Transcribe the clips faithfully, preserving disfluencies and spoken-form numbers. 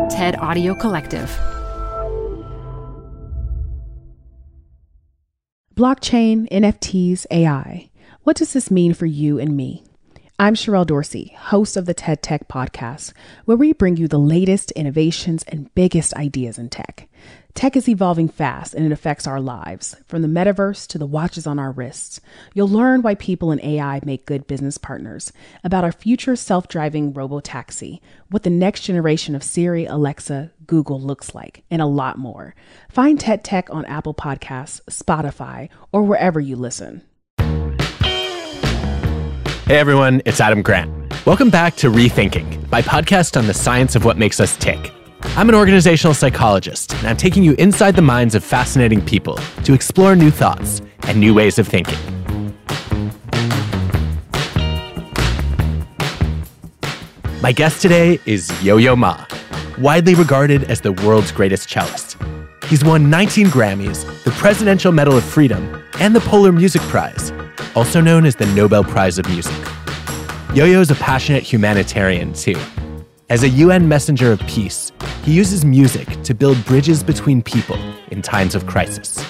TED Audio Collective. Blockchain, N F Ts, A I. What does this mean for you and me? I'm Sherelle Dorsey, host of the TED Tech Podcast, where we bring you the latest innovations and biggest ideas in tech. Tech is evolving fast and it affects our lives, from the metaverse to the watches on our wrists. You'll learn why people in A I make good business partners, about our future self-driving robo-taxi, what the next generation of Siri, Alexa, Google looks like, and a lot more. Find TED Tech on Apple Podcasts, Spotify, or wherever you listen. Hey everyone, it's Adam Grant. Welcome back to Rethinking, my podcast on the science of what makes us tick. I'm an organizational psychologist, and I'm taking you inside the minds of fascinating people to explore new thoughts and new ways of thinking. My guest today is Yo-Yo Ma, widely regarded as the world's greatest cellist. He's won nineteen Grammys, the Presidential Medal of Freedom, and the Polar Music Prize, also known as the Nobel Prize of Music. Yo-Yo is a passionate humanitarian, too. As a U N messenger of peace, he uses music to build bridges between people in times of crisis.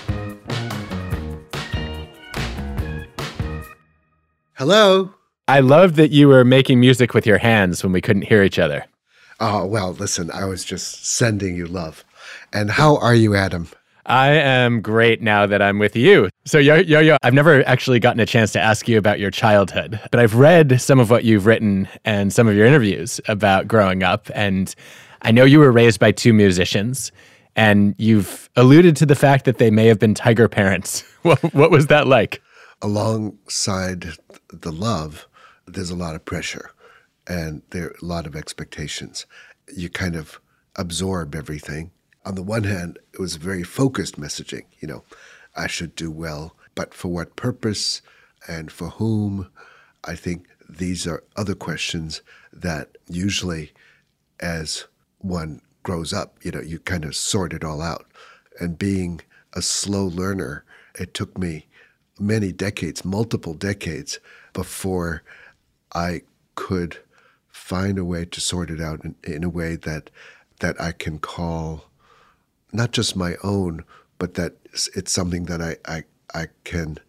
Hello. I love that you were making music with your hands when we couldn't hear each other. Oh, well, listen, I was just sending you love. And how are you, Adam? I am great now that I'm with you. So Yo-Yo, Yo, I've never actually gotten a chance to ask you about your childhood, but I've read some of what you've written and some of your interviews about growing up. And I know you were raised by two musicians, and you've alluded to the fact that they may have been tiger parents. What, what was that like? Alongside the love, there's a lot of pressure and there are a lot of expectations. You kind of absorb everything. On the one hand, it was very focused messaging. You know, I should do well, but for what purpose and for whom? I think these are other questions that usually as one grows up, you know, you kind of sort it all out. And being a slow learner, it took me many decades, multiple decades, before I could find a way to sort it out in, in a way that that I can call not just my own, but that it's something that I, I, I can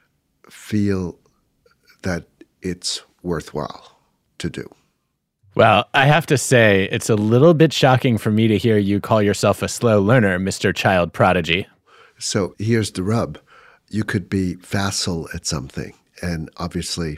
feel that it's worthwhile to do. Well, I have to say, it's a little bit shocking for me to hear you call yourself a slow learner, Mister Child Prodigy. So here's the rub. You could be facile at something. And obviously,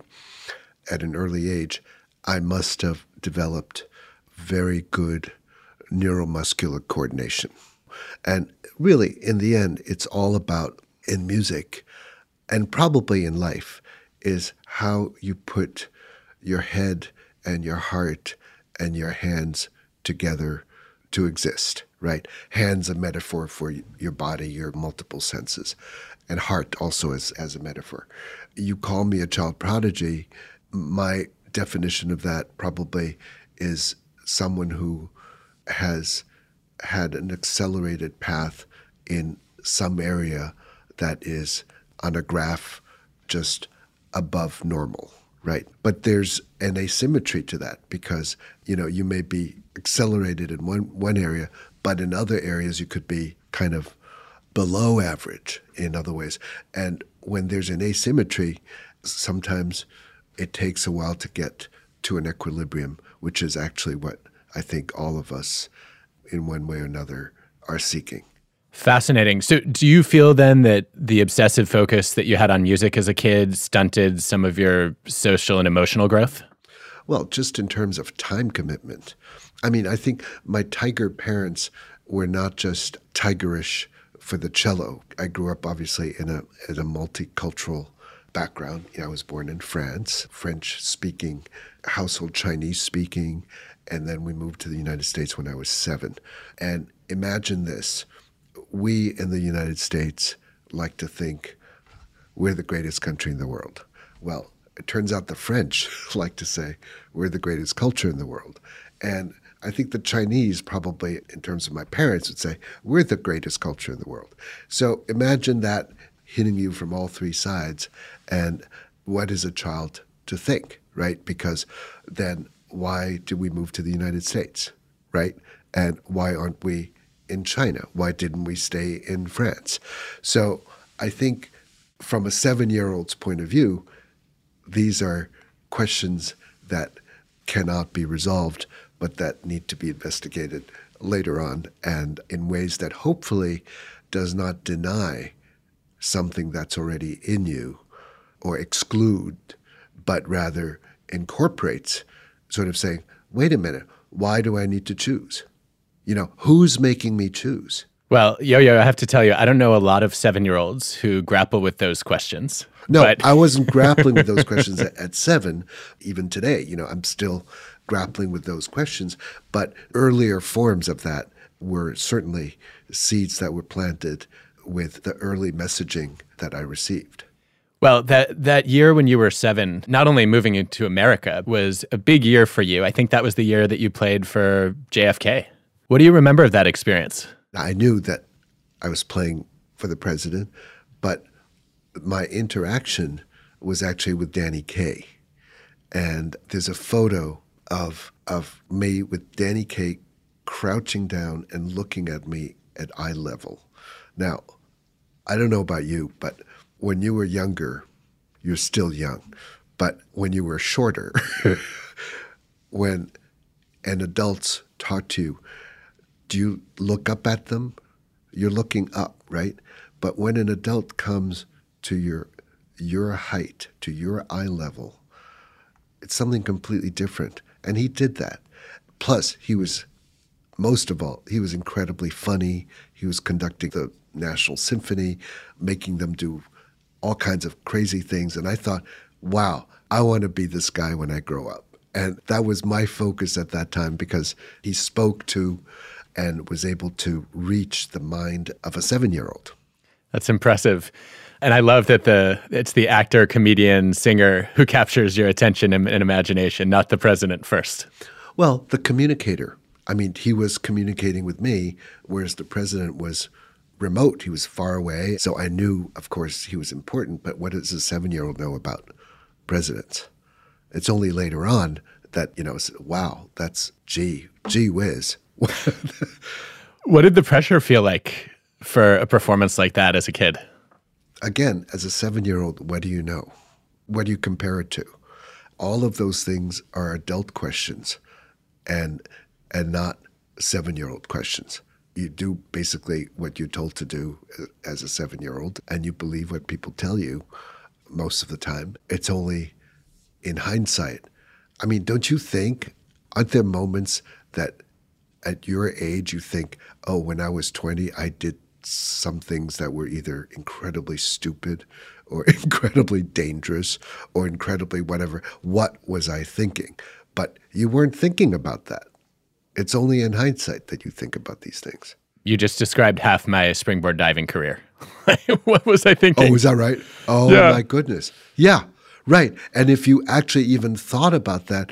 at an early age, I must have developed very good neuromuscular coordination. And really, in the end, it's all about, in music, and probably in life, is how you put your head and your heart and your hands together to exist, right? Hands a metaphor for your body, your multiple senses, and heart also as, as a metaphor. You call me a child prodigy. My definition of that probably is someone who has had an accelerated path in some area that is on a graph just above normal, right? But there's an asymmetry to that because, you know, you may be accelerated in one, one area, but in other areas you could be kind of below average in other ways. And when there's an asymmetry, sometimes it takes a while to get to an equilibrium, which is actually what I think all of us in one way or another are seeking. Fascinating. So do you feel then that the obsessive focus that you had on music as a kid stunted some of your social and emotional growth? Well, just in terms of time commitment. I mean, I think my tiger parents were not just tigerish for the cello. I grew up obviously in a, in a multicultural background. You know, I was born in France, French-speaking household, Chinese-speaking, and then we moved to the United States when I was seven. And imagine this. We in the United States like to think we're the greatest country in the world. Well, it turns out the French like to say we're the greatest culture in the world. And I think the Chinese probably, in terms of my parents, would say we're the greatest culture in the world. So imagine that hitting you from all three sides. And what is a child to think, right? Because then why did we move to the United States, right? And why aren't we in China? Why didn't we stay in France? So I think from a seven-year-old's point of view, these are questions that cannot be resolved, but that need to be investigated later on, and in ways that hopefully does not deny something that's already in you or exclude, but rather incorporates, sort of saying, wait a minute, why do I need to choose? You know, who's making me choose? Well, Yo-Yo, I have to tell you, I don't know a lot of seven-year-olds who grapple with those questions. No, but... I wasn't grappling with those questions at, at seven. Even today, you know, I'm still grappling with those questions. But earlier forms of that were certainly seeds that were planted with the early messaging that I received. Well, that that year when you were seven, not only moving into America, was a big year for you. I think that was the year that you played for J F K. What do you remember of that experience? I knew that I was playing for the president, but my interaction was actually with Danny Kaye. And there's a photo of of me with Danny Kaye crouching down and looking at me at eye level. Now, I don't know about you, but when you were younger, you're still young. But when you were shorter, when an adult's talk to you, do you look up at them? You're looking up, right? But when an adult comes to your your height, to your eye level, it's something completely different. And he did that. Plus, he was, most of all, he was incredibly funny. He was conducting the National Symphony, making them do all kinds of crazy things. And I thought, wow, I want to be this guy when I grow up. And that was my focus at that time, because he spoke to and was able to reach the mind of a seven-year-old. That's impressive. And I love that the it's the actor, comedian, singer who captures your attention and, and imagination, not the president first. Well, the communicator. I mean, he was communicating with me, whereas the president was remote. He was far away. So I knew, of course, he was important. But what does a seven-year-old know about presidents? It's only later on that, you know, wow, that's gee, gee whiz. What did the pressure feel like for a performance like that as a kid? Again, as a seven-year-old, what do you know? What do you compare it to? All of those things are adult questions and and not seven-year-old questions. You do basically what you're told to do as a seven-year-old, and you believe what people tell you most of the time. It's only in hindsight. I mean, don't you think, aren't there moments that at your age you think, oh, when I was twenty, I did some things that were either incredibly stupid or incredibly dangerous or incredibly whatever. What was I thinking? But you weren't thinking about that. It's only in hindsight that you think about these things. You just described half my springboard diving career. What was I thinking? Oh, is that right? Oh, yeah. My goodness. Yeah, right. And if you actually even thought about that,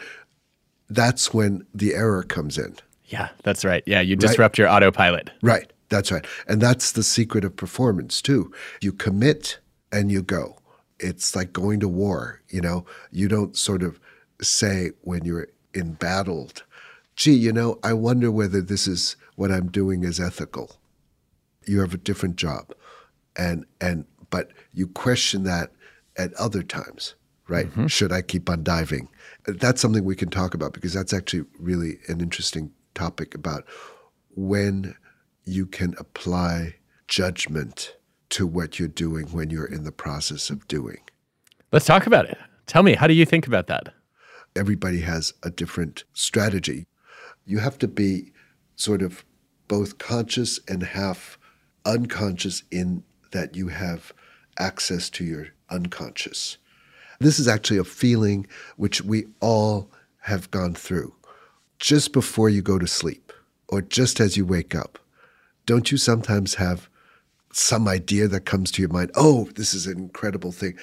that's when the error comes in. Yeah, that's right. Yeah, you disrupt right? your autopilot. Right. That's right. And that's the secret of performance, too. You commit and you go. It's like going to war, you know. You don't sort of say when you're embattled, gee, you know, I wonder whether this is what I'm doing is ethical. You have a different job. And and but you question that at other times, right? Mm-hmm. Should I keep on diving? That's something we can talk about, because that's actually really an interesting topic about when you can apply judgment to what you're doing when you're in the process of doing. Let's talk about it. Tell me, how do you think about that? Everybody has a different strategy. You have to be sort of both conscious and half unconscious in that you have access to your unconscious. This is actually a feeling which we all have gone through. Just before you go to sleep or just as you wake up, don't you sometimes have some idea that comes to your mind? Oh, this is an incredible thing.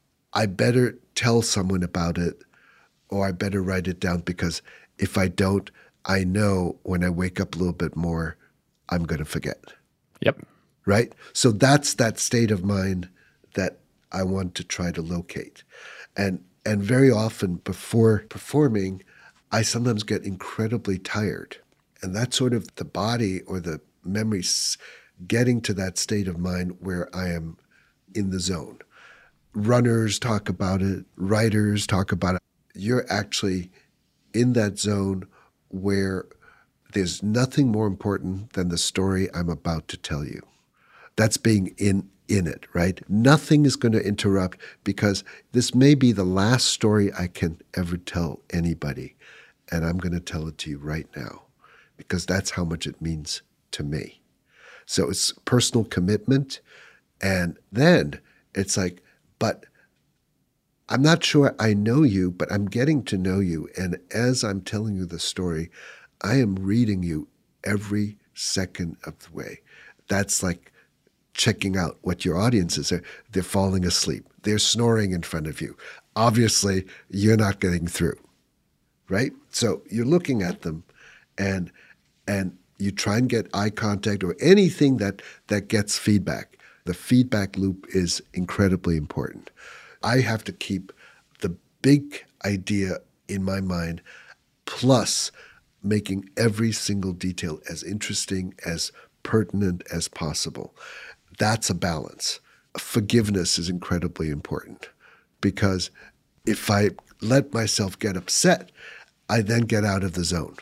I better tell someone about it, or I better write it down, because if I don't, I know when I wake up a little bit more, I'm going to forget. Yep. Right? So that's that state of mind that I want to try to locate. And and very often before performing, I sometimes get incredibly tired. And that's sort of the body or the memory getting to that state of mind where I am in the zone. Runners talk about it. Writers talk about it. You're actually in that zone where there's nothing more important than the story I'm about to tell you. That's being in in it, right? Nothing is going to interrupt because this may be the last story I can ever tell anybody. And I'm going to tell it to you right now because that's how much it means to me. So it's personal commitment. And then it's like, but I'm not sure I know you, but I'm getting to know you. And as I'm telling you the story, I am reading you every second of the way. That's like checking out what your audience is. They're falling asleep. They're snoring in front of you. Obviously, you're not getting through, right? So you're looking at them and and you try and get eye contact or anything that, that gets feedback. The feedback loop is incredibly important. I have to keep the big idea in my mind plus making every single detail as interesting, as pertinent as possible. That's a balance. Forgiveness is incredibly important because if I let myself get upset, I then get out of the zone.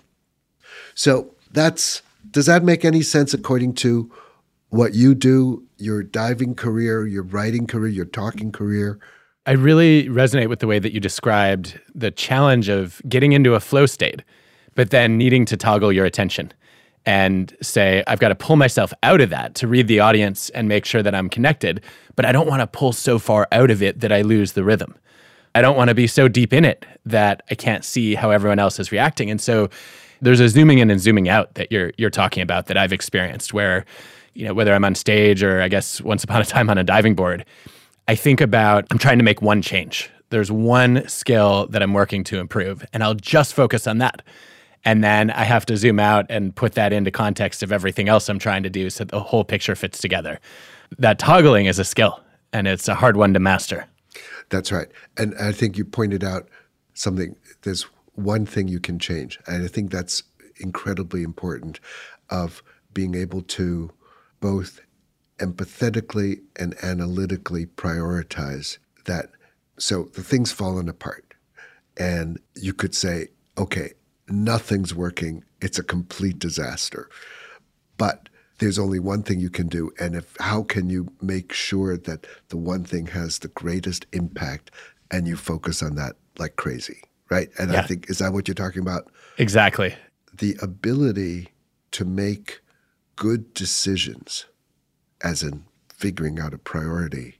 So that's, does that make any sense according to what you do, your diving career, your writing career, your talking career? I really resonate with the way that you described the challenge of getting into a flow state, but then needing to toggle your attention and say, I've got to pull myself out of that to read the audience and make sure that I'm connected, but I don't want to pull so far out of it that I lose the rhythm. I don't want to be so deep in it that I can't see how everyone else is reacting. And so there's a zooming in and zooming out that you're you're talking about that I've experienced where, you know, whether I'm on stage or I guess once upon a time on a diving board, I think about, I'm trying to make one change. There's one skill that I'm working to improve, and I'll just focus on that. And then I have to zoom out and put that into context of everything else I'm trying to do so the whole picture fits together. That toggling is a skill, and it's a hard one to master. That's right. And I think you pointed out something. There's one thing you can change. And I think that's incredibly important of being able to both empathetically and analytically prioritize that. So the thing's fallen apart. And you could say, okay, nothing's working. It's a complete disaster. But there's only one thing you can do. And if how can you make sure that the one thing has the greatest impact and you focus on that like crazy, right? And yeah. I think, is that what you're talking about? Exactly. The ability to make good decisions, as in figuring out a priority,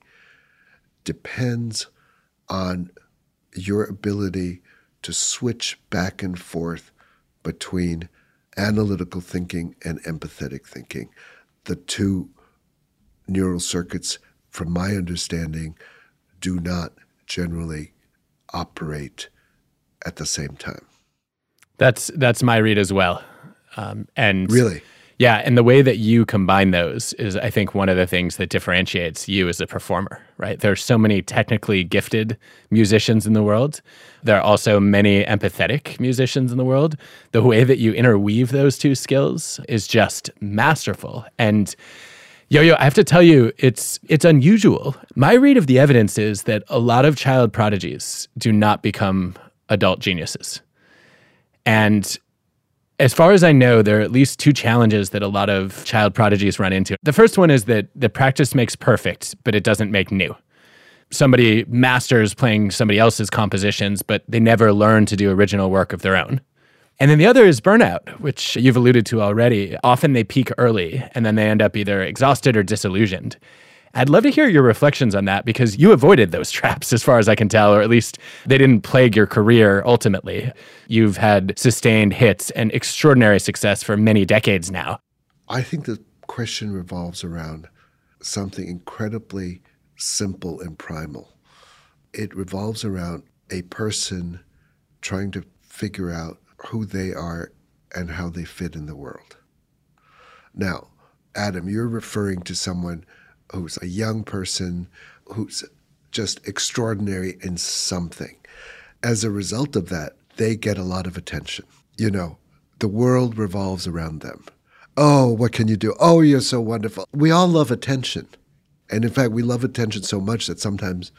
depends on your ability to switch back and forth between analytical thinking and empathetic thinking. The two neural circuits, from my understanding, do not generally operate at the same time. That's that's my read as well. Um, and really? Yeah, and the way that you combine those is, I think, one of the things that differentiates you as a performer, right? There's so many technically gifted musicians in the world. There are also many empathetic musicians in the world. The way that you interweave those two skills is just masterful. And Yo-Yo, I have to tell you, it's it's unusual. My read of the evidence is that a lot of child prodigies do not become adult geniuses. And as far as I know, there are at least two challenges that a lot of child prodigies run into. The first one is that the practice makes perfect, but it doesn't make new. Somebody masters playing somebody else's compositions, but they never learn to do original work of their own. And then the other is burnout, which you've alluded to already. Often they peak early, and then they end up either exhausted or disillusioned. I'd love to hear your reflections on that, because you avoided those traps as far as I can tell, or at least they didn't plague your career ultimately. You've had sustained hits and extraordinary success for many decades now. I think the question revolves around something incredibly simple and primal. It revolves around a person trying to figure out who they are and how they fit in the world. Now, Adam, you're referring to someone who's a young person who's just extraordinary in something. As a result of that, they get a lot of attention. You know, The world revolves around them. Oh, what can you do? Oh, you're so wonderful. We all love attention. And in fact, we love attention so much that sometimes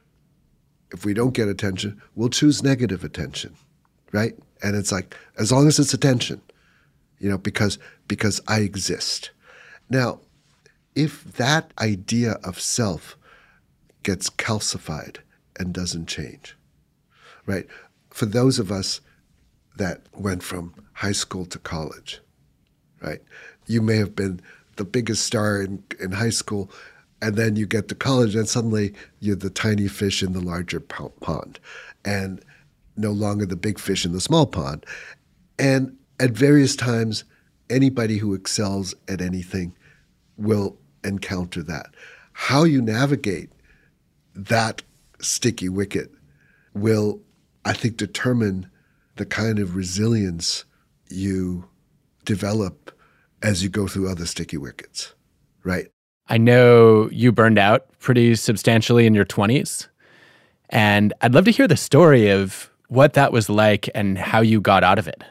if we don't get attention, we'll choose negative attention, right? And it's like, as long as it's attention, you know, because because I exist. Now, if that idea of self gets calcified and doesn't change, right? For those of us that went from high school to college, right? You may have been the biggest star in, in high school, and then you get to college and suddenly you're the tiny fish in the larger pond and no longer the big fish in the small pond. And at various times, anybody who excels at anything will encounter that. How you navigate that sticky wicket will, I think, determine the kind of resilience you develop as you go through other sticky wickets, right? I know you burned out pretty substantially in your twenties, and I'd love to hear the story of what that was like and how you got out of it.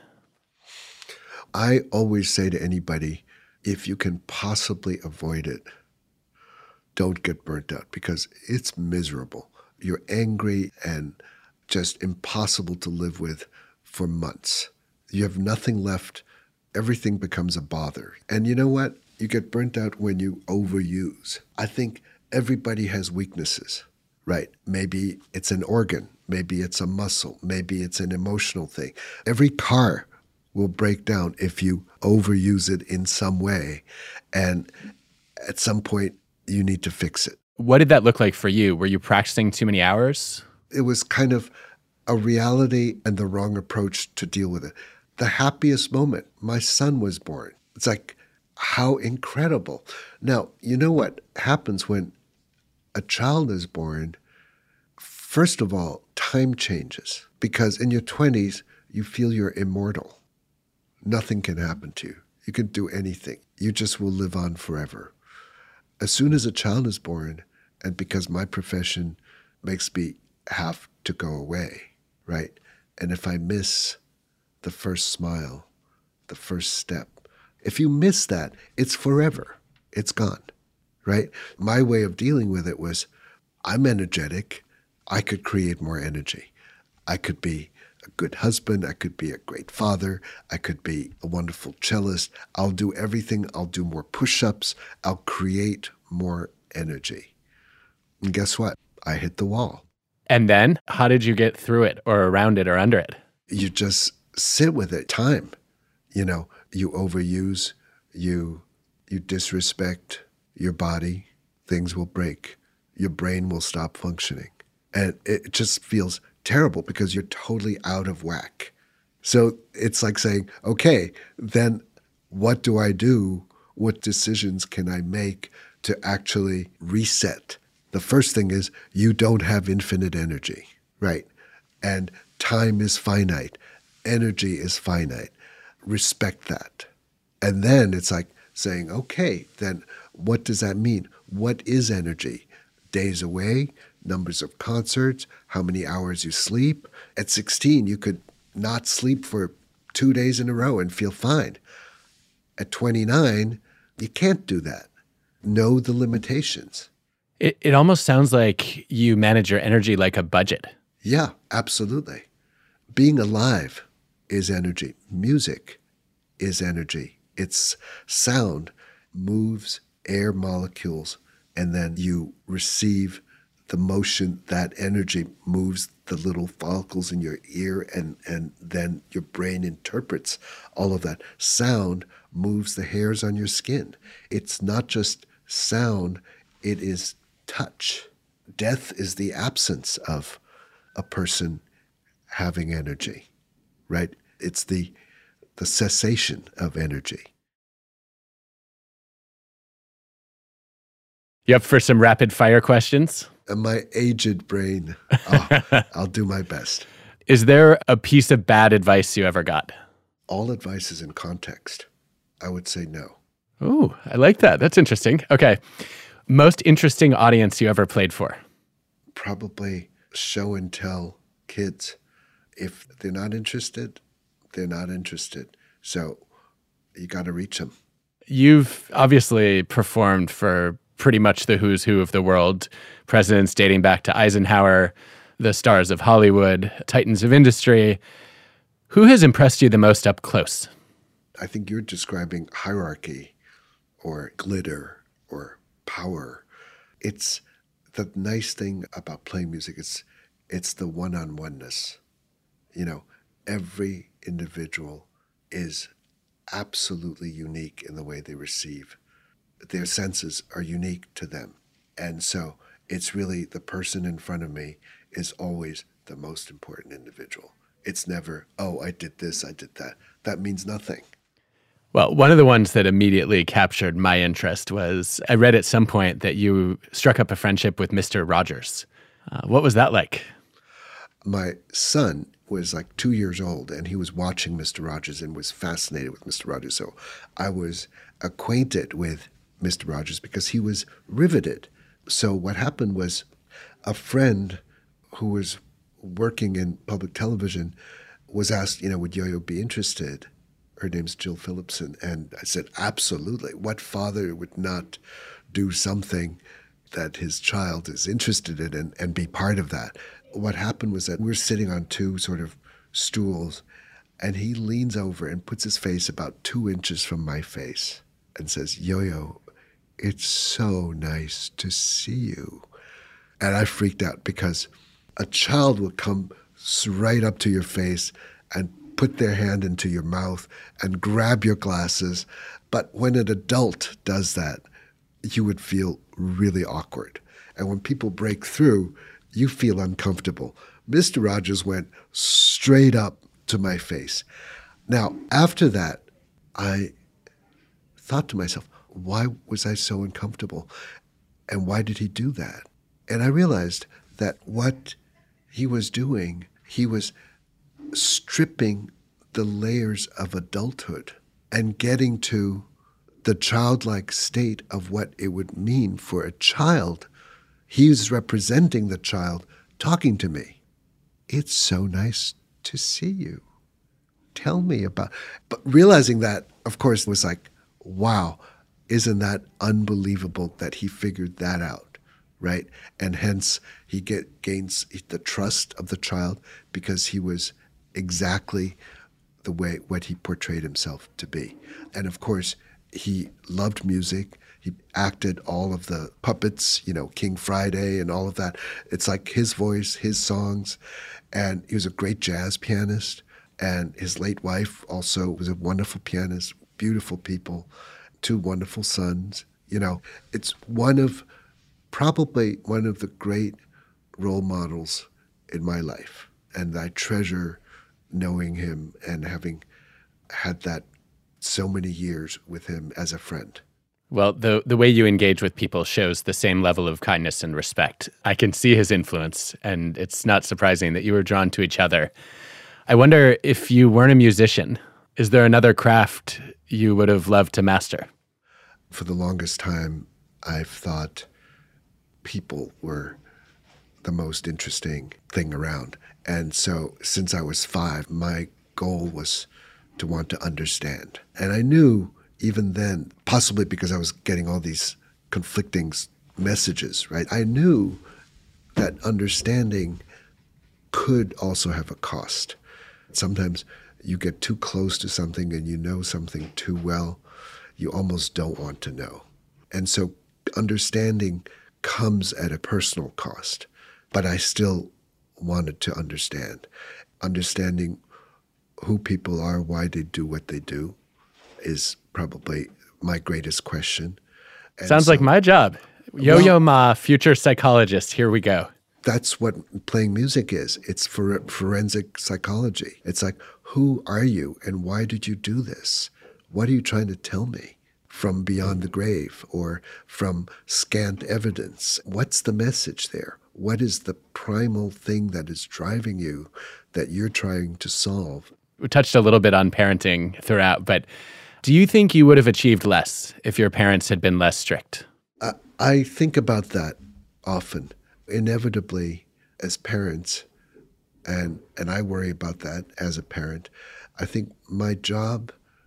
I always say to anybody, if you can possibly avoid it, don't get burnt out because it's miserable. You're angry and just impossible to live with for months. You have nothing left. Everything becomes a bother. And you know what? You get burnt out when you overuse. I think everybody has weaknesses, right? Maybe it's an organ. Maybe it's a muscle. Maybe it's an emotional thing. Every car will break down if you overuse it in some way. And at some point, you need to fix it. What did that look like for you? Were you practicing too many hours? It was kind of a reality and the wrong approach to deal with it. The happiest moment, my son was born. It's like, how incredible. Now, you know what happens when a child is born? First of all, time changes because in your twenties, you feel you're immortal. Nothing can happen to you. You can do anything. You just will live on forever. As soon as a child is born, and because my profession makes me have to go away, right? And if I miss the first smile, the first step, if you miss that, it's forever. It's gone, right? My way of dealing with it was, I'm energetic. I could create more energy. I could be a good husband. I could be a great father. I could be a wonderful cellist. I'll do everything. I'll do more push-ups. I'll create more energy. And guess what? I hit the wall. And then how did you get through it or around it or under it? You just sit with it. Time, you know, you overuse, you you disrespect your body, things will break. Your brain will stop functioning. And it just feels terrible because you're totally out of whack. So it's like saying, okay, then what do I do? What decisions can I make to actually reset? The first thing is you don't have infinite energy, right? And time is finite. Energy is finite. Respect that. And then it's like saying, okay, then what does that mean? What is energy? Days away, numbers of concerts, how many hours you sleep. At sixteen, you could not sleep for two days in a row and feel fine. At twenty-nine, you can't do that. Know the limitations. It, it almost sounds like you manage your energy like a budget. Yeah, absolutely. Being alive is energy. Music is energy. It's sound moves air molecules, and then you receive the motion. That energy moves the little follicles in your ear, and, and then your brain interprets all of that. Sound moves the hairs on your skin. It's not just sound, it is touch. Death is the absence of a person having energy, right? It's the the cessation of energy. You up for some rapid fire questions? And my aged brain, oh, I'll do my best. Is there a piece of bad advice you ever got? All advice is in context. I would say no. Ooh, I like that. That's interesting. Okay. Most interesting audience you ever played for? Probably show and tell kids. If they're not interested, they're not interested. So you got to reach them. You've obviously performed for pretty much the who's who of the world, presidents dating back to Eisenhower, the stars of Hollywood, titans of industry. Who has impressed you the most up close? I think you're describing hierarchy or glitter or power. It's the nice thing about playing music. It's, it's the one-on-oneness. You know, every individual is absolutely unique in the way they receive. Their senses are unique to them. And so it's really the person in front of me is always the most important individual. It's never, oh, I did this, I did that. That means nothing. Well, one of the ones that immediately captured my interest was I read at some point that you struck up a friendship with Mister Rogers. Uh, what was that like? My son was like two years old, and he was watching Mister Rogers and was fascinated with Mister Rogers. So I was acquainted with Mister Rogers because he was riveted. So what happened was a friend who was working in public television was asked, you know, would Yo-Yo be interested? Her name's Jill Phillipson. And I said, absolutely. What father would not do something that his child is interested in and, and be part of that? What happened was that we were sitting on two sort of stools, and he leans over and puts his face about two inches from my face and says, Yo-Yo, it's so nice to see you. And I freaked out because a child will come right up to your face and put their hand into your mouth and grab your glasses. But when an adult does that, you would feel really awkward. And when people break through, you feel uncomfortable. Mister Rogers went straight up to my face. Now, after that, I thought to myself, why was I so uncomfortable? And why did he do that? And I realized that what he was doing, he was stripping the layers of adulthood and getting to the childlike state of what it would mean for a child. He was representing the child talking to me. It's so nice to see you. Tell me about... But realizing that, of course, was like, wow, isn't that unbelievable that he figured that out, right? And hence he get, gains the trust of the child because he was exactly the way what he portrayed himself to be. And of course, he loved music. He acted all of the puppets, you know, King Friday and all of that. It's like his voice, his songs. And he was a great jazz pianist. And his late wife also was a wonderful pianist, beautiful people, two wonderful sons. You know, it's one of, probably one of the great role models in my life. And I treasure knowing him and having had that so many years with him as a friend. Well, the the way you engage with people shows the same level of kindness and respect. I can see his influence, and it's not surprising that you were drawn to each other. I wonder, if you weren't a musician, is there another craft you would have loved to master? For the longest time, I've thought people were the most interesting thing around. And so since I was five, my goal was to want to understand. And I knew even then, possibly because I was getting all these conflicting messages, right? I knew that understanding could also have a cost. Sometimes you get too close to something and you know something too well, you almost don't want to know. And so understanding comes at a personal cost. But I still wanted to understand. Understanding who people are, why they do what they do, is probably my greatest question. And Sounds so, like my job. Yo-Yo well, Ma, future psychologist. Here we go. That's what playing music is. It's for forensic psychology. It's like, who are you and why did you do this? What are you trying to tell me from beyond the grave or from scant evidence? What's the message there? What is the primal thing that is driving you that you're trying to solve? We touched a little bit on parenting throughout, but do you think you would have achieved less if your parents had been less strict? I, I think about that often. Inevitably, as parents, and and I worry about that as a parent, I think my job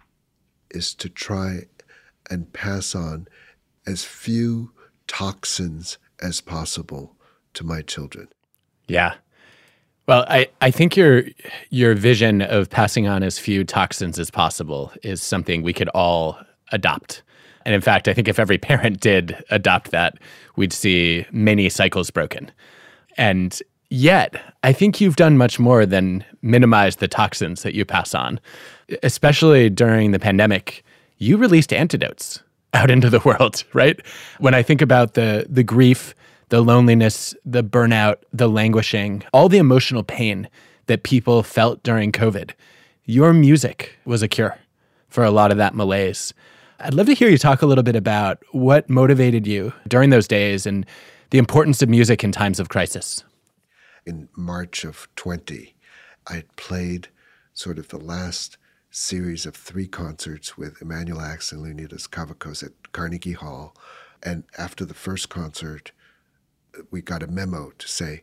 is to try and pass on as few toxins as possible to my children. Yeah. Well, I, I think your your vision of passing on as few toxins as possible is something we could all adopt. And in fact, I think if every parent did adopt that, we'd see many cycles broken. And yet, I think you've done much more than minimize the toxins that you pass on. Especially during the pandemic, you released antidotes out into the world, right? When I think about the the grief, the loneliness, the burnout, the languishing, all the emotional pain that people felt during COVID, your music was a cure for a lot of that malaise. I'd love to hear you talk a little bit about what motivated you during those days and the importance of music in times of crisis. In March of twenty, I had played sort of the last series of three concerts with Emanuel Ax and Leonidas Kavakos at Carnegie Hall. And after the first concert, we got a memo to say,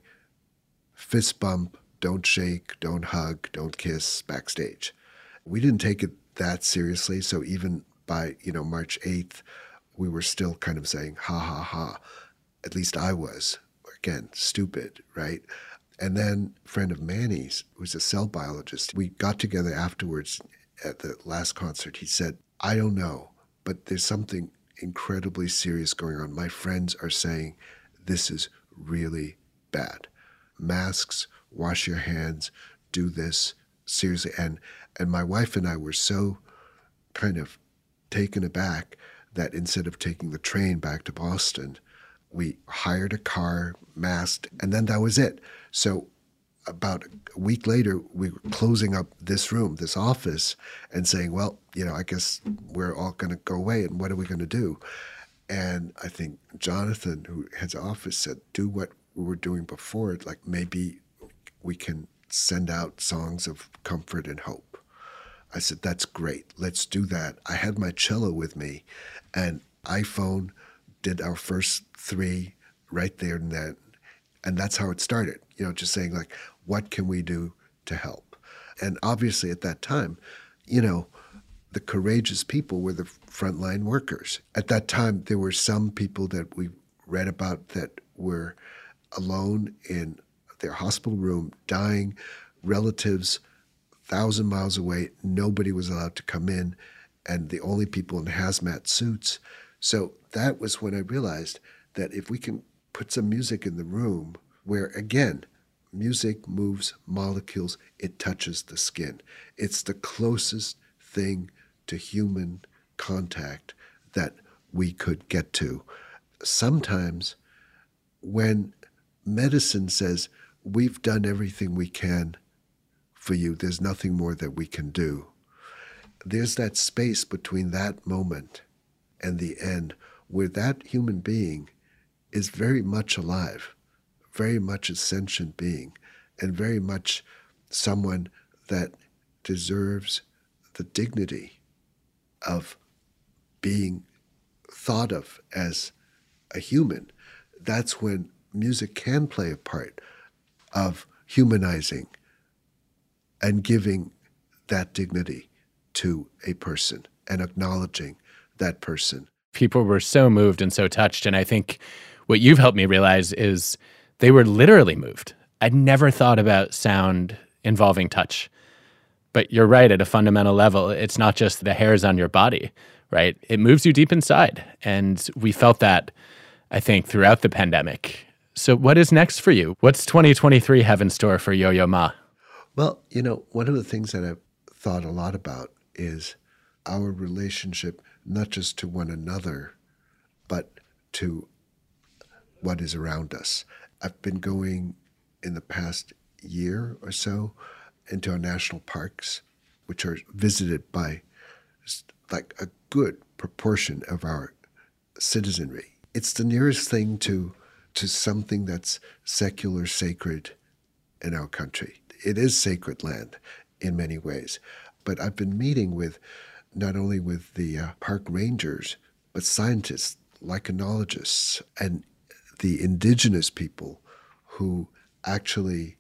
fist bump, don't shake, don't hug, don't kiss backstage. We didn't take it that seriously, so even by, you know, March eighth, we were still kind of saying, ha, ha, ha. At least I was. Again, stupid, right? And then a friend of Manny's, who's a cell biologist, we got together afterwards at the last concert. He said, I don't know, but there's something incredibly serious going on. My friends are saying this is really bad. Masks, wash your hands, do this, seriously. And and my wife and I were so kind of taken aback that instead of taking the train back to Boston, we hired a car, masked, and then that was it. So about a week later, we were closing up this room, this office, and saying, well, you know, I guess we're all going to go away, and what are we going to do? And I think Jonathan, who heads the office, said, do what we were doing before. Like maybe we can send out songs of comfort and hope. I said, that's great. Let's do that. I had my cello with me, and iPhone did our first three right there and then. And that's how it started, you know, just saying like, what can we do to help? And obviously at that time, you know, the courageous people were the frontline workers. At that time, there were some people that we read about that were alone in their hospital room, dying, relatives thousand miles away. Nobody was allowed to come in, and the only people in hazmat suits. So that was when I realized that if we can put some music in the room where, again, music moves molecules, it touches the skin. It's the closest thing to human contact that we could get to. Sometimes when medicine says, we've done everything we can for you, there's nothing more that we can do, there's that space between that moment and the end where that human being is very much alive, very much a sentient being, and very much someone that deserves the dignity of being thought of as a human. That's when music can play a part of humanizing and giving that dignity to a person and acknowledging that person. People were so moved and so touched. And I think what you've helped me realize is they were literally moved. I'd never thought about sound involving touch. But you're right, at a fundamental level, it's not just the hairs on your body, right? It moves you deep inside. And we felt that, I think, throughout the pandemic. So what is next for you? What's twenty twenty-three have in store for Yo-Yo Ma? Well, you know, one of the things that I've thought a lot about is our relationship, not just to one another, but to what is around us. I've been going in the past year or so into our national parks, which are visited by like a good proportion of our citizenry. It's the nearest thing to to something that's secular, sacred in our country. It is sacred land in many ways. But I've been meeting with not only with the uh, park rangers, but scientists, lichenologists, and the indigenous people who actually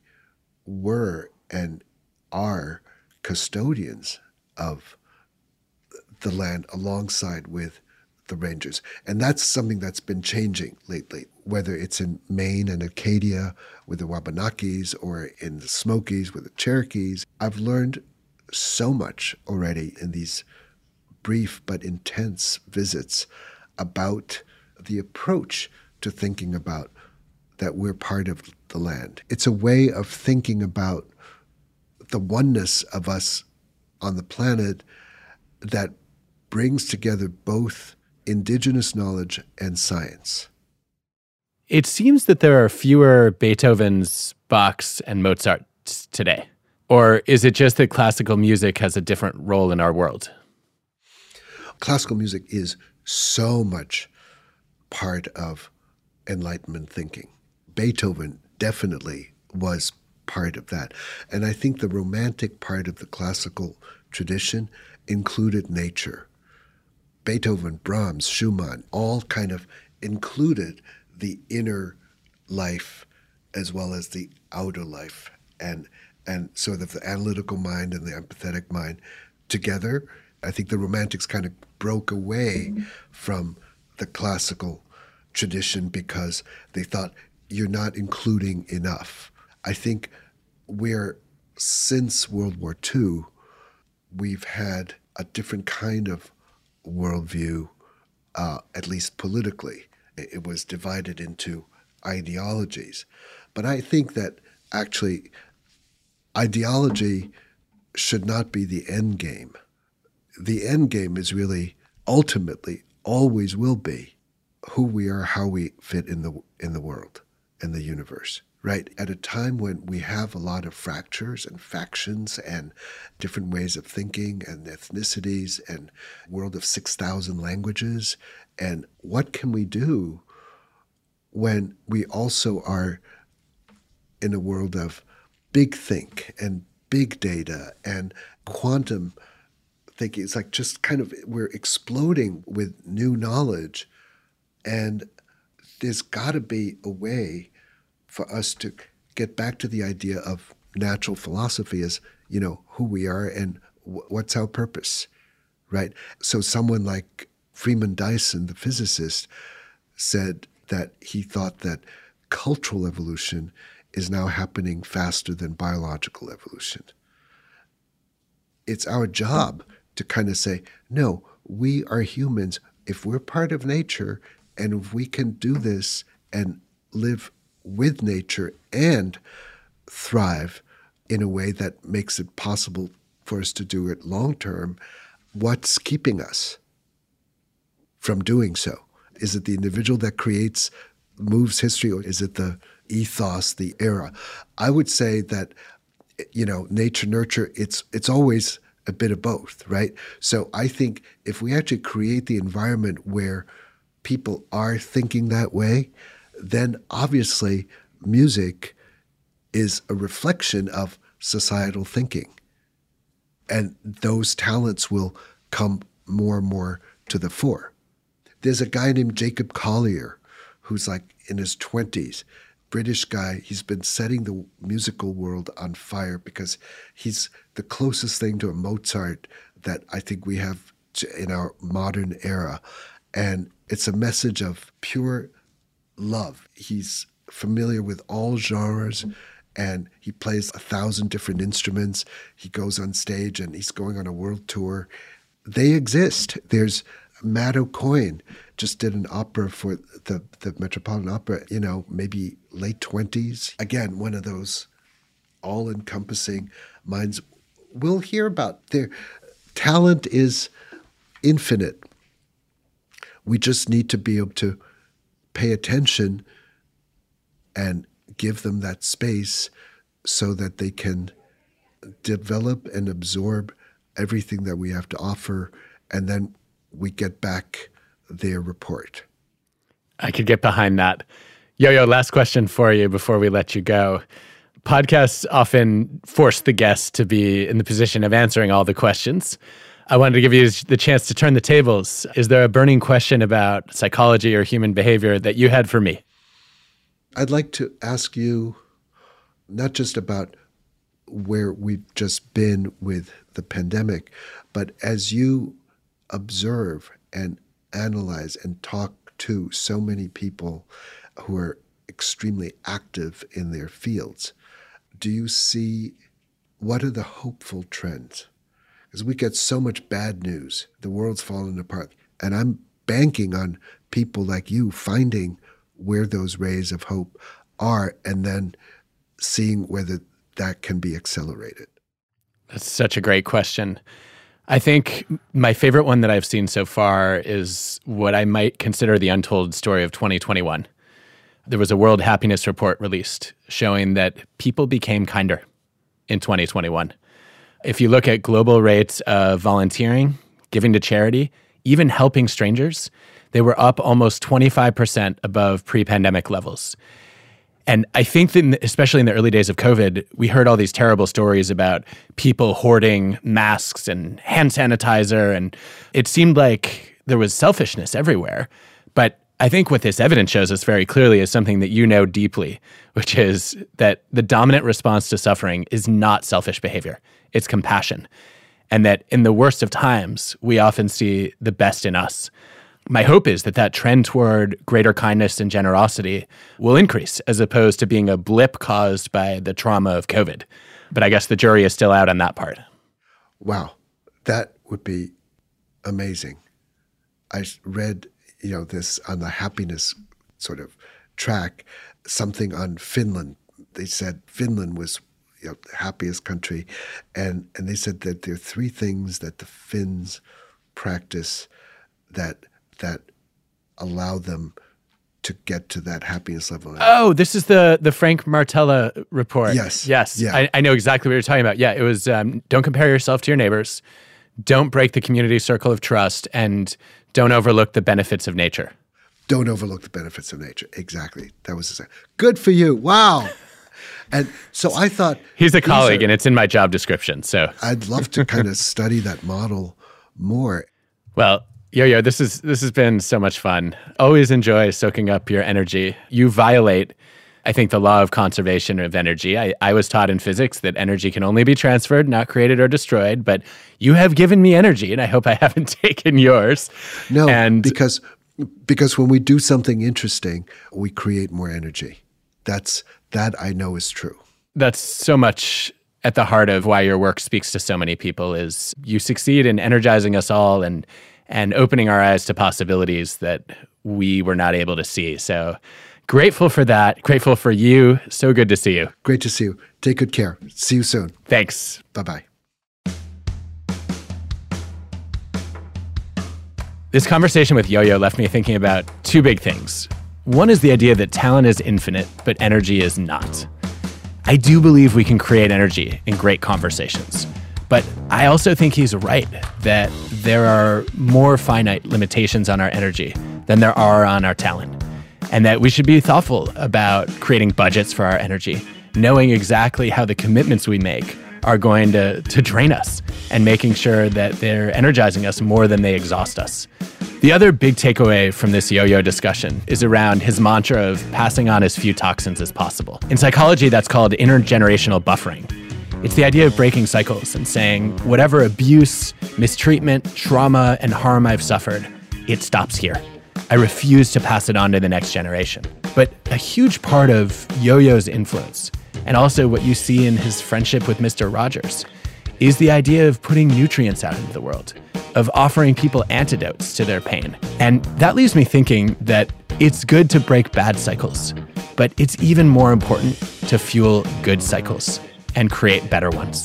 were and are custodians of the land alongside with the rangers. And that's something that's been changing lately, whether it's in Maine and Acadia with the Wabanakis or in the Smokies with the Cherokees. I've learned so much already in these brief but intense visits about the approach to thinking about that we're part of the land. It's a way of thinking about the oneness of us on the planet that brings together both indigenous knowledge and science. It seems that there are fewer Beethovens, Bachs, and Mozarts today. Or is it just that classical music has a different role in our world? Classical music is so much part of Enlightenment thinking. Beethoven definitely was part of that. And I think the romantic part of the classical tradition included nature. Beethoven, Brahms, Schumann, all kind of included the inner life as well as the outer life, and and sort of the analytical mind and the empathetic mind together. I think the Romantics kind of broke away from the classical tradition because they thought you're not including enough. I think we're, since World War Two, we've had a different kind of worldview, uh, at least politically. It was divided into ideologies. But I think that actually ideology should not be the end game. The end game is really ultimately, always will be, who we are, how we fit in the in the world, in the universe, right? At a time when we have a lot of fractures and factions and different ways of thinking and ethnicities and world of six thousand languages, and what can we do when we also are in a world of big think and big data and quantum thinking? It's like just kind of, we're exploding with new knowledge, and there's got to be a way for us to get back to the idea of natural philosophy as, you know, who we are and w- what's our purpose, right? So someone like Freeman Dyson, the physicist, said that he thought that cultural evolution is now happening faster than biological evolution. It's our job to kind of say, no, we are humans. If we're part of nature, and if we can do this and live with nature and thrive in a way that makes it possible for us to do it long term, what's keeping us from doing so? Is it the individual that creates, moves history, or is it the ethos, the era? I would say that, you know, nature, nurture, it's it's always a bit of both, right? So I think if we actually create the environment where people are thinking that way, then obviously music is a reflection of societal thinking. And those talents will come more and more to the fore. There's a guy named Jacob Collier who's like in his twenties, British guy. He's been setting the musical world on fire because he's the closest thing to a Mozart that I think we have in our modern era. And it's a message of pure love. He's familiar with all genres, and he plays a thousand different instruments. He goes on stage and he's going on a world tour. They exist. There's Matt O'Coin just did an opera for the, the Metropolitan Opera, you know, maybe late twenties. Again, one of those all-encompassing minds. We'll hear about their talent is infinite. We just need to be able to pay attention and give them that space so that they can develop and absorb everything that we have to offer, and then we get back their report. I could get behind that. Yo-Yo, last question for you before we let you go. Podcasts often force the guest to be in the position of answering all the questions. I wanted to give you the chance to turn the tables. Is there a burning question about psychology or human behavior that you had for me? I'd like to ask you not just about where we've just been with the pandemic, but as you observe and analyze and talk to so many people who are extremely active in their fields, do you see what are the hopeful trends? Because we get so much bad news. The world's falling apart. And I'm banking on people like you finding where those rays of hope are and then seeing whether that can be accelerated. That's such a great question. I think my favorite one that I've seen so far is what I might consider the untold story of twenty twenty-one. There was a World Happiness Report released showing that people became kinder in twenty twenty-one. If you look at global rates of volunteering, giving to charity, even helping strangers, they were up almost twenty-five percent above pre-pandemic levels. And I think that, in the, especially in the early days of COVID, we heard all these terrible stories about people hoarding masks and hand sanitizer, and it seemed like there was selfishness everywhere. But I think what this evidence shows us very clearly is something that you know deeply, which is that the dominant response to suffering is not selfish behavior. It's compassion. And that in the worst of times, we often see the best in us. My hope is that that trend toward greater kindness and generosity will increase as opposed to being a blip caused by the trauma of COVID. But I guess the jury is still out on that part. Wow, that would be amazing. I read, you know, this on the happiness sort of track, something on Finland. They said Finland was, you know, the happiest country. And, and they said that there are three things that the Finns practice that that allow them to get to that happiness level. Oh, this is the the Frank Martella report. Yes. Yes. Yeah. I, I know exactly what you're talking about. Yeah, it was um, don't compare yourself to your neighbors, don't break the community circle of trust, and don't overlook the benefits of nature. Don't overlook the benefits of nature. Exactly. That was the good for you. Wow. And so I thought... He's a colleague, are, and it's in my job description. So I'd love to kind of study that model more. Well, Yo-Yo, this is this has been so much fun. Always enjoy soaking up your energy. You violate, I think, the law of conservation of energy. I, I was taught in physics that energy can only be transferred, not created or destroyed, but you have given me energy, and I hope I haven't taken yours. No, and because because when we do something interesting, we create more energy. That's that I know is true. That's so much at the heart of why your work speaks to so many people is you succeed in energizing us all and and opening our eyes to possibilities that we were not able to see. So grateful for that. Grateful for you. So good to see you. Great to see you. Take good care. See you soon. Thanks. Bye-bye. This conversation with Yo-Yo left me thinking about two big things. One is the idea that talent is infinite, but energy is not. I do believe we can create energy in great conversations. But I also think he's right that there are more finite limitations on our energy than there are on our talent, and that we should be thoughtful about creating budgets for our energy, knowing exactly how the commitments we make are going to, to drain us, and making sure that they're energizing us more than they exhaust us. The other big takeaway from this Yo-Yo discussion is around his mantra of passing on as few toxins as possible. In psychology, that's called intergenerational buffering. It's the idea of breaking cycles and saying, whatever abuse, mistreatment, trauma, and harm I've suffered, it stops here. I refuse to pass it on to the next generation. But a huge part of Yo-Yo's influence, and also what you see in his friendship with Mister Rogers, is the idea of putting nutrients out into the world, of offering people antidotes to their pain. And that leaves me thinking that it's good to break bad cycles, but it's even more important to fuel good cycles and create better ones.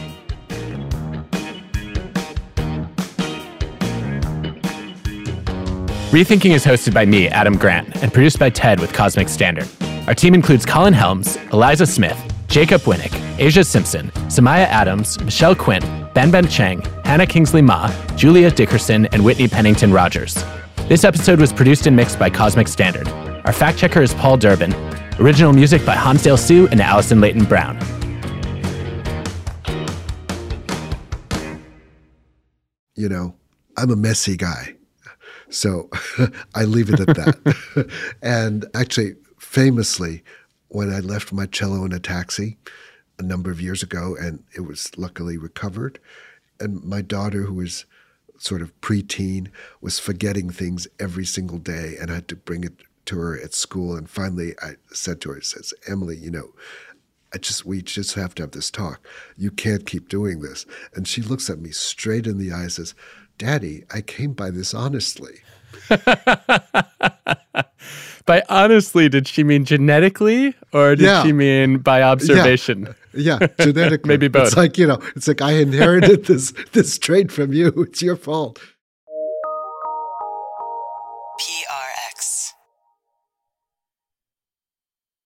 Rethinking is hosted by me, Adam Grant, and produced by TED with Cosmic Standard. Our team includes Colin Helms, Eliza Smith, Jacob Winnick, Asia Simpson, Samaya Adams, Michelle Quint, Ben Ben Cheng, Hannah Kingsley Ma, Julia Dickerson, and Whitney Pennington Rogers. This episode was produced and mixed by Cosmic Standard. Our fact checker is Paul Durbin. Original music by Hansdale Hsu and Allison Leighton Brown. You know, I'm a messy guy, so I leave it at that. And actually, famously, when I left my cello in a taxi a number of years ago, and it was luckily recovered, and my daughter, who was sort of preteen, was forgetting things every single day, and I had to bring it to her at school. And finally, I said to her, I says, Emily, you know, I just we just have to have this talk. You can't keep doing this. And she looks at me straight in the eye and says, Daddy, I came by this honestly. By honestly, did she mean genetically, or did Yeah. she mean by observation? Yeah, yeah, genetically. Maybe both. It's like, you know, it's like I inherited this this trait from you. It's your fault.